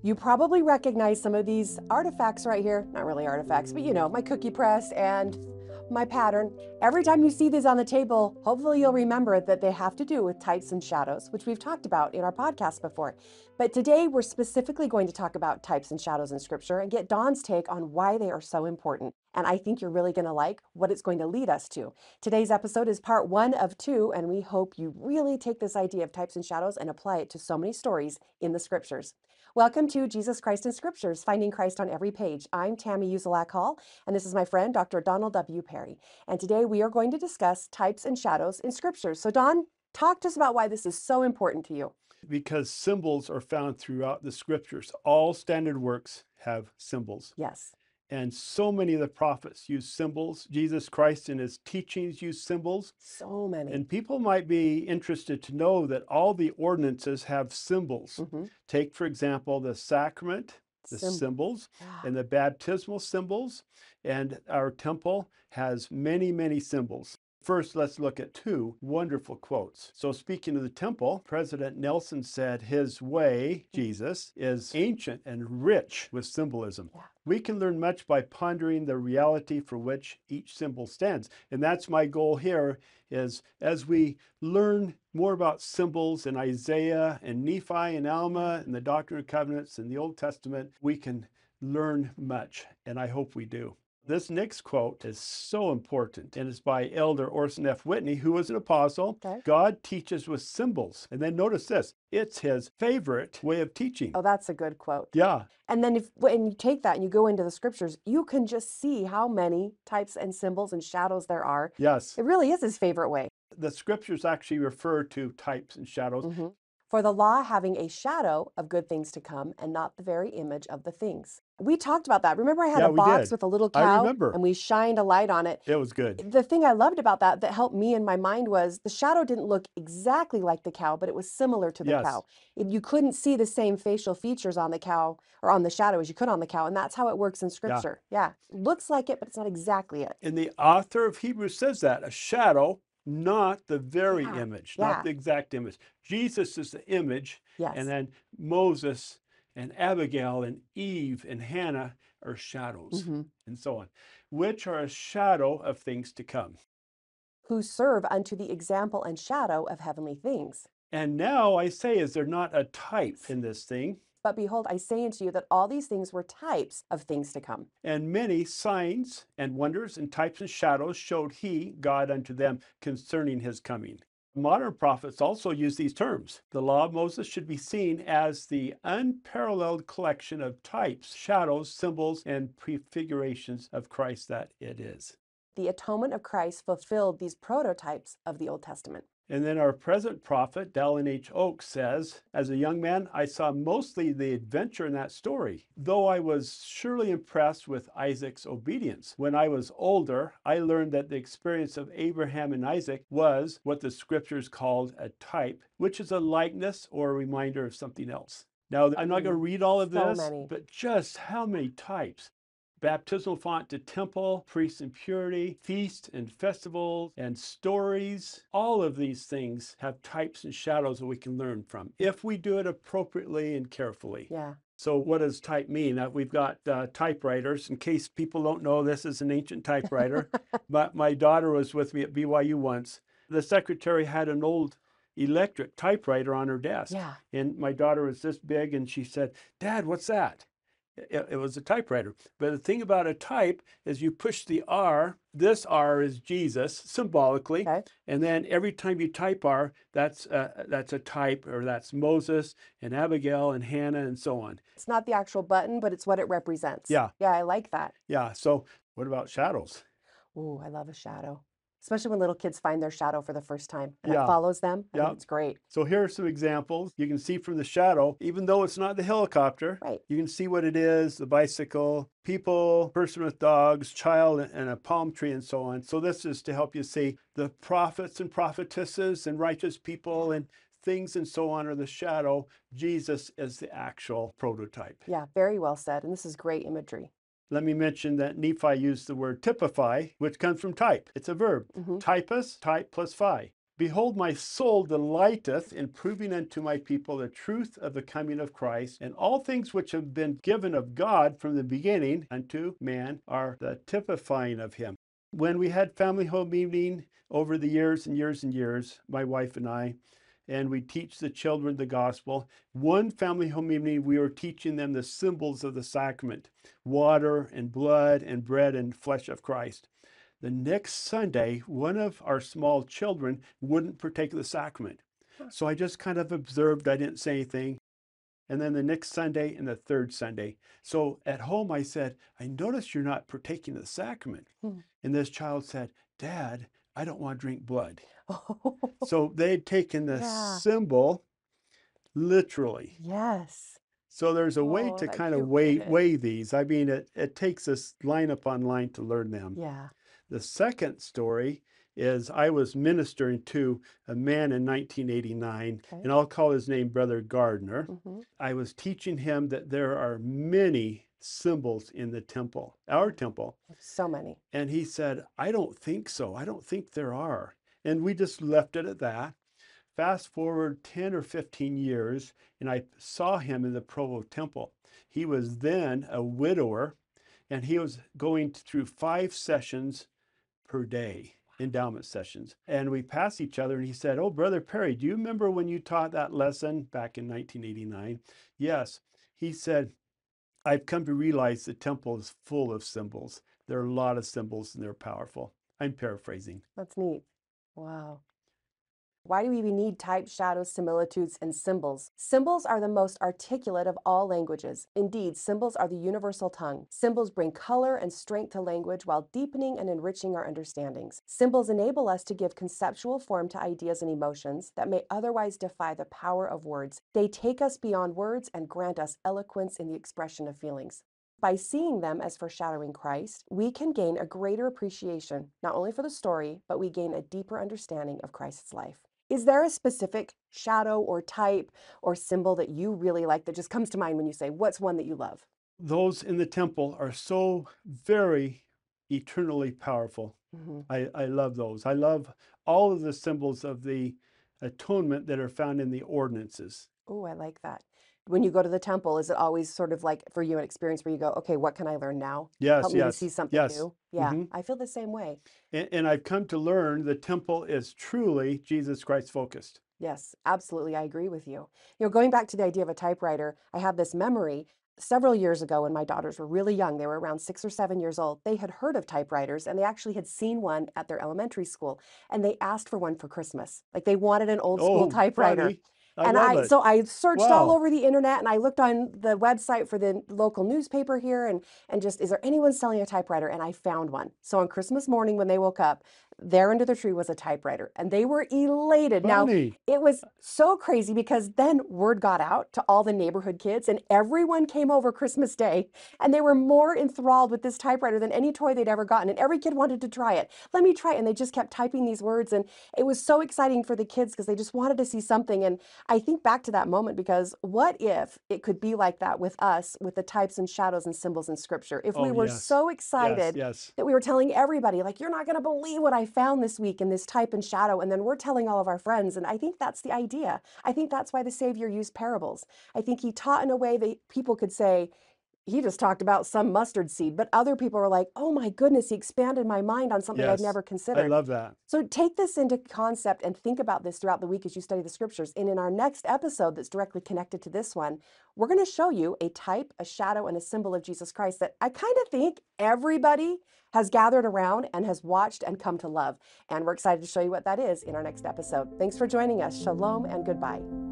You probably recognize some of these artifacts right here. Not really artifacts, but you know, my cookie press and my pattern. Every time you see these on the table, hopefully you'll remember that they have to do with types and shadows, which we've talked about in our podcast before. But today we're specifically going to talk about types and shadows in Scripture and get Dawn's take on why they are so important. And I think you're really going to like what it's going to lead us to. Today's episode is part 1 of 2, and we hope you really take this idea of types and shadows and apply it to so many stories in the Scriptures. Welcome to Jesus Christ in Scriptures, Finding Christ on Every Page. I'm Tammy Uzelak Hall, and this is my friend, Dr. Donald W. Perry. And today we are going to discuss types and shadows in Scriptures. So Don, talk to us about why this is so important to you. Because symbols are found throughout the Scriptures. All standard works have symbols. Yes. And so many of the prophets use symbols. Jesus Christ in his teachings use symbols. So many. And people might be interested to know that all the ordinances have symbols. Take, for example, the sacrament, the symbols, and the baptismal symbols. And our temple has many, many symbols. First, let's look at 2 wonderful quotes. So speaking of the temple, President Nelson said his way, Jesus, is ancient and rich with symbolism. We can learn much by pondering the reality for which each symbol stands. And that's my goal here, is as we learn more about symbols in Isaiah and Nephi and Alma and the Doctrine and Covenants in the Old Testament, we can learn much, and I hope we do. This next quote is so important, and it's by Elder Orson F. Whitney, who was an apostle. God teaches with symbols. And then notice this, it's his favorite way of teaching. Oh, that's a good quote. Yeah. And then when you take that and you go into the Scriptures, you can just see how many types and symbols and shadows there are. Yes. It really is his favorite way. The Scriptures actually refer to types and shadows. For the law having a shadow of good things to come and not the very image of the things. We talked about that. Remember I had a box with a little cow? I remember. And we shined a light on it. It was good. The thing I loved about that helped me in my mind was the shadow didn't look exactly like the cow, but it was similar to the cow. You couldn't see the same facial features on the cow or on the shadow as you could on the cow. And that's how it works in Scripture. Yeah. Looks like it, but it's not exactly it. And the author of Hebrews says that, a shadow, not the very image, not the exact image. Jesus is the image. And then Moses and Abigail and Eve and Hannah are shadows, and so on, which are a shadow of things to come. Who serve unto the example and shadow of heavenly things. And now I say, is there not a type in this thing? But behold, I say unto you that all these things were types of things to come. And many signs and wonders and types and shadows showed he, God, unto them concerning his coming. Modern prophets also use these terms. The law of Moses should be seen as the unparalleled collection of types, shadows, symbols, and prefigurations of Christ that it is. The atonement of Christ fulfilled these prototypes of the Old Testament. And then our present prophet, Dallin H. Oaks, says, as a young man, I saw mostly the adventure in that story, though I was surely impressed with Isaac's obedience. When I was older, I learned that the experience of Abraham and Isaac was what the Scriptures called a type, which is a likeness or a reminder of something else. Now, I'm not going to read all of this, but just how many types. Baptismal font to temple, priests in purity, feast and festivals and stories. All of these things have types and shadows that we can learn from if we do it appropriately and carefully. So what does type mean? We've got typewriters. In case people don't know, this is an ancient typewriter. But my daughter was with me at BYU once. The secretary had an old electric typewriter on her desk. And my daughter was this big and she said, "Dad, what's that?" It was a typewriter. But the thing about a type is you push the R, this R is Jesus symbolically. And then every time you type R, that's a type, or that's Moses and Abigail and Hannah and so on. It's not the actual button, but it's what it represents. Yeah, I like that. Yeah, so what about shadows? Ooh, I love a shadow. Especially when little kids find their shadow for the first time and it follows them. I think it's great. So here are some examples. You can see from the shadow, even though it's not the helicopter, you can see what it is, the bicycle, people, person with dogs, child, and a palm tree, and so on. So this is to help you see the prophets and prophetesses and righteous people and things and so on are the shadow. Jesus is the actual prototype. Yeah, very well said. And this is great imagery. Let me mention that Nephi used the word typify, which comes from type. It's a verb. Typus, type plus phi. Behold, my soul delighteth in proving unto my people the truth of the coming of Christ, and all things which have been given of God from the beginning unto man are the typifying of him. When we had family home evening over the years and years and years, my wife and I, and we teach the children the gospel. One family home evening, we were teaching them the symbols of the sacrament, water and blood and bread and flesh of Christ. The next Sunday, one of our small children wouldn't partake of the sacrament. So I just kind of observed, I didn't say anything. And then the next Sunday and the third Sunday. So at home, I said, I noticed you're not partaking of the sacrament. Hmm. And this child said, Dad, I don't want to drink blood. Oh, So they'd taken the yeah. symbol literally. Yes. So there's a way Oh, to that kind of cute kid. weigh these. I mean, it takes us line upon line to learn them. Yeah. The second story is I was ministering to a man in 1989, Okay. and I'll call his name Brother Gardner. Mm-hmm. I was teaching him that there are many symbols in the temple, our temple. So many. And he said, I don't think so. I don't think there are. And we just left it at that. Fast forward 10 or 15 years, and I saw him in the Provo temple. He was then a widower, and he was going through 5 sessions per day, endowment sessions. And we passed each other, and he said, Oh, Brother Perry, do you remember when you taught that lesson back in 1989? Yes. He said, I've come to realize the temple is full of symbols. There are a lot of symbols, and they're powerful. I'm paraphrasing. That's neat. Wow. Why do we even need types, shadows, similitudes, and symbols? Symbols are the most articulate of all languages. Indeed, symbols are the universal tongue. Symbols bring color and strength to language while deepening and enriching our understandings. Symbols enable us to give conceptual form to ideas and emotions that may otherwise defy the power of words. They take us beyond words and grant us eloquence in the expression of feelings. By seeing them as foreshadowing Christ, we can gain a greater appreciation, not only for the story, but we gain a deeper understanding of Christ's life. Is there a specific shadow or type or symbol that you really like that just comes to mind when you say, what's one that you love? Those in the temple are so very eternally powerful. Mm-hmm. I love those. I love all of the symbols of the atonement that are found in the ordinances. Oh, I like that. When you go to the temple, is it always sort of like for you an experience where you go, okay, what can I learn now? Yes, Help me to see yes, something yes. new. Yeah, hmm I feel the same way. And I've come to learn the temple is truly Jesus Christ focused. Yes, absolutely. I agree with you. Going back to the idea of a typewriter, I have this memory several years ago when my daughters were really young. They were around 6 or 7 years old. They had heard of typewriters and they actually had seen one at their elementary school and they asked for one for Christmas. Like they wanted an old school Oh, typewriter. funny. I And love it. so I searched all Wow. over the internet and I looked on the website for the local newspaper here and just, is there anyone selling a typewriter? And I found one. So on Christmas morning when they woke up, there under the tree was a typewriter and they were elated. Now, Funny. it was so crazy because then word got out to all the neighborhood kids and everyone came over Christmas Day and they were more enthralled with this typewriter than any toy they'd ever gotten. And every kid wanted to try it. Let me try it. And they just kept typing these words. And it was so exciting for the kids because they just wanted to see something. And I think back to that moment because what if it could be like that with us, with the types and shadows and symbols in scripture? If we Oh, were yes. so Yes, excited yes. that we were telling everybody, like, you're not going to believe what I found this week in this type and shadow. And then we're telling all of our friends. And I think that's the idea. I think that's why the Savior used parables. I think he taught in a way that people could say, he just talked about some mustard seed, but other people were like, oh my goodness, he expanded my mind on something I'd Yes. never I considered. love that. So take this into concept and think about this throughout the week as you study the scriptures. And in our next episode that's directly connected to this one, we're going to show you a type, a shadow, and a symbol of Jesus Christ that I kind of think everybody has gathered around and has watched and come to love. And we're excited to show you what that is in our next episode. Thanks for joining us. Shalom and goodbye.